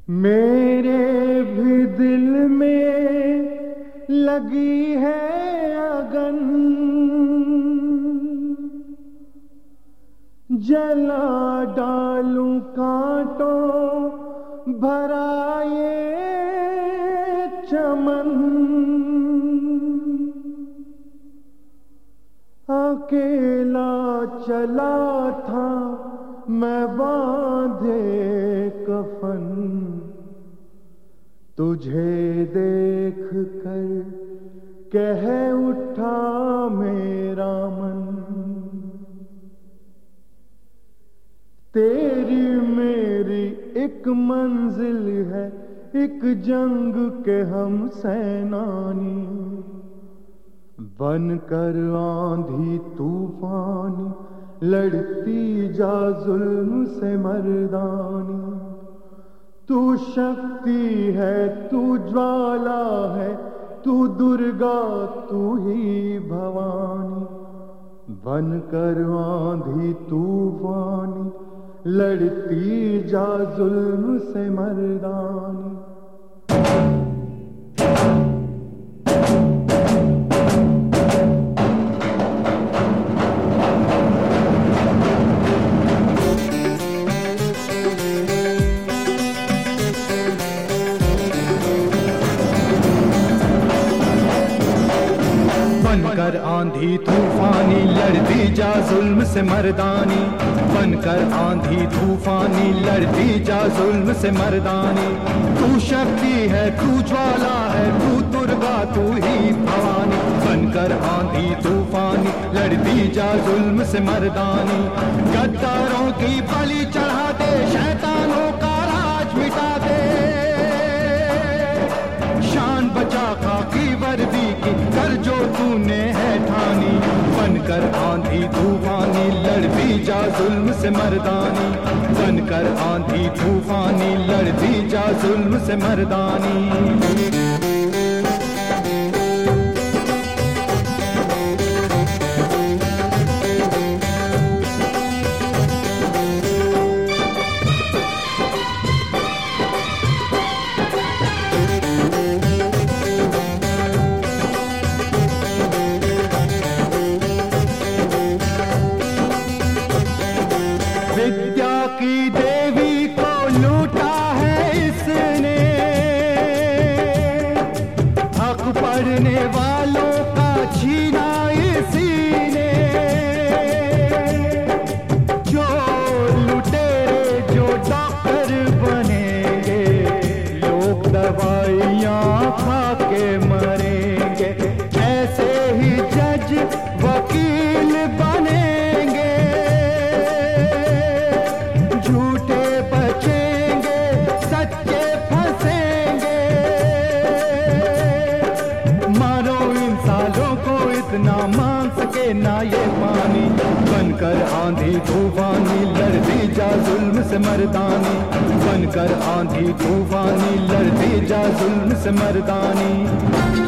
मेरे भी दिल में लगी है अगन, जला डालूं कांटों भरा ये चमन। अकेला चला था मैं बांधे कफन, तुझे देख कर कह उठा मेरा मन। तेरी मेरी एक मंजिल है, एक जंग के हम सेनानी, बनकर आंधी तूफानी लड़ती जा जुल्म से मर्दानी। तू शक्ति है, तू ज्वाला है, तू दुर्गा, तू ही भवानी, बनकर आंधी तूफानी लड़ती जा जुल्म से मर्दानी। बनकर आंधी तूफानी लड़ती जा जुल्म से मर्दानी, बनकर आंधी तूफानी लड़ती जा जुल्म से मर्दानी। तू शक्ति है, तू ज्वाला है, तू दुर्गा, तू ही भवानी, बनकर आंधी तूफानी लड़ती जा जुल्म से मर्दानी। गद्दारों की बलि चढ़ा दे, शैतानों का राज मिटा दे, शान बचा खाकी वर्दी की कर जो तूने है ठानी। बनकर आंधी तूफानी लड़ती जा जुल्म से मर्दानी, बनकर आंधी तूफानी लड़ती जा जुल्म से मर्दानी। विद्या की देवी को लूटा है इसने, हक पढ़ने वालों का छीना इसी ने। जो लुटेरे जो डॉक्टर बनेंगे, लोग दवाइयाँ खा के मरेंगे। ऐसे ही जज वकील बनेंगे, झूठे बचेंगे, सच्चे फंसेंगे। मारो इन सालों को इतना मान सके ना ये पानी, बनकर आंधी तूफानी लड़ती जा जुल्म से मर्दानी, बनकर आंधी तूफानी लड़ती जा जुल्म से मर्दानी।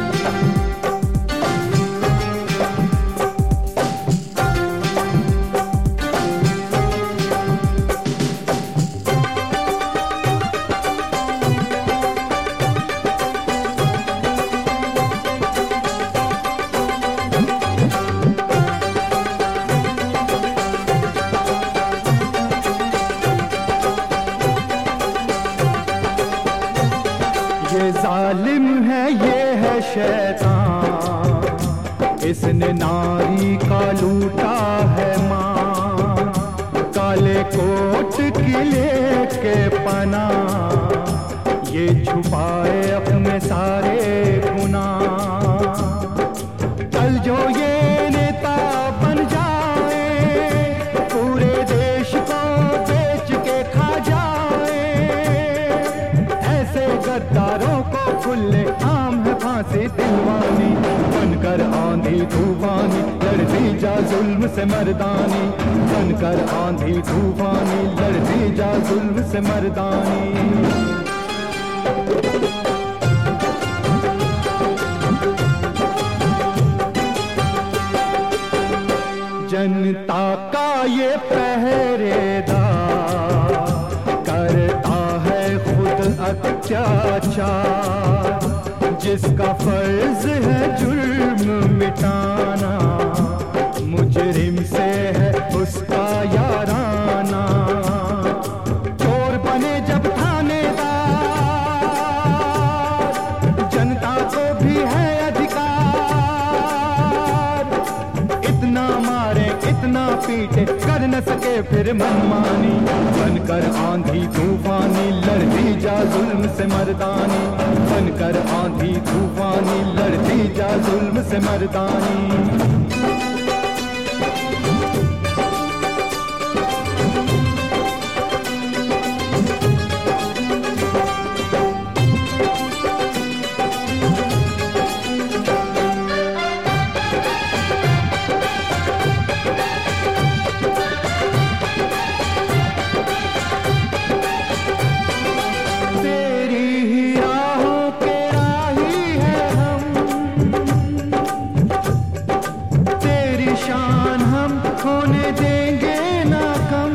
ये जालिम है, ये है शैतान, इसने नारी का लूटा है मान। काले कोट किले के पना, ये छुपाए अपने सारे गुनाह। कल जो ये नेता बन जाए, पूरे देश को बेच के खा जाए। ऐसे गद्दारों को खुले आम है फांसी दिलवानी, बनकर आंधी तूफानी लड़ती जा जुल्म से मर्दानी, बनकर आंधी तूफानी लड़ती जा जुल्म से मर्दानी। जनता का ये पहरेदार करता है खुद अत्याचार, जिसका फर्ज है जुर्म मिटाना, मुजरिम से है उसका याराना। चोर बने जब थानेदार, जनता को भी है अधिकार। इतना मारे इतना पीटे, कर न सके फिर मनमानी। बनकर आंधी तूफानी लड़ती जा जुल्म से मर्दानी, बनकर आंधी तूफानी लड़ती जा जुल्म से मर्दानी। होने देंगे ना कम,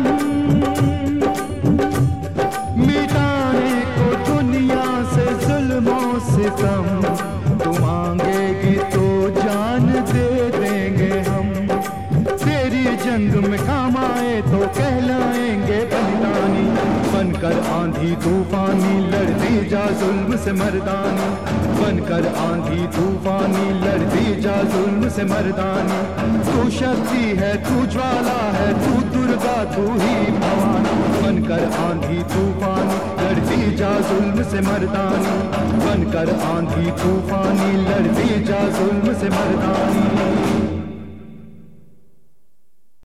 मिटाने को दुनिया से जुल्मों से कम। तू मांगेगी तो जान दे देंगे हम, तेरी जंग में काम आए तो कहलाएंगे बलिदानी। बनकर आंधी तूफानी लड़ती जा जुल्म से मर्दानी, बनकर आंधी तूफानी लड़ती जा जुल्म से मर्दानी। तू शक्ति है, तू ज्वाला है, तू दुर्गा, तू ही भवानी। बनकर आंधी तूफानी लड़ती जा जुल्म से मर्दानी, बनकर आंधी तूफानी लड़ती जा जुल्म से मर्दानी।